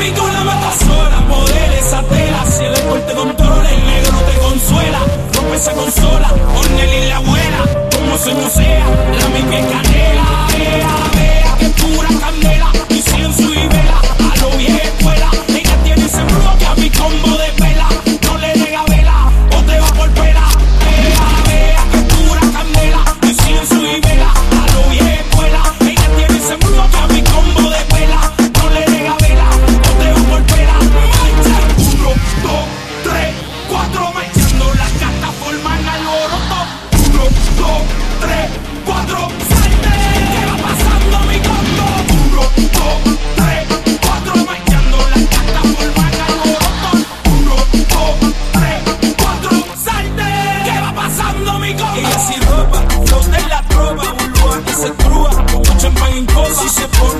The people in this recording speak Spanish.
Mami, con la mata sola, modela esa tela. Si el alcohol te controla, el negro te consuela. Rompe esa consola, Ornelli la abuela. Como se musea, la mi piel canela. Vea, que pura candela. Incienso y vela, a lo vieja escuela. Ella tiene ese embruje que a mi combo de vela. No le nega vela, o te va por pela. Vea, que pura candela. Incienso y vela, a lo vieja escuela. Ella tiene ese embruje que a mi combo de vela. No le nega vela, o te va por pela. Marcha, 1, 2, 3, 4, marchando las cartas forman alboroto. 1, 2, 3, 4, salte. ¿Qué va pasando mi combo? 1, 2, 3, 4, marchando las cartas forman alboroto. 1, 2, 3, 4, salte. ¿Qué va pasando mi combo? Ella sin ropa, los de la tropa, burbuja que se trúa, como champán en copa. Si se pone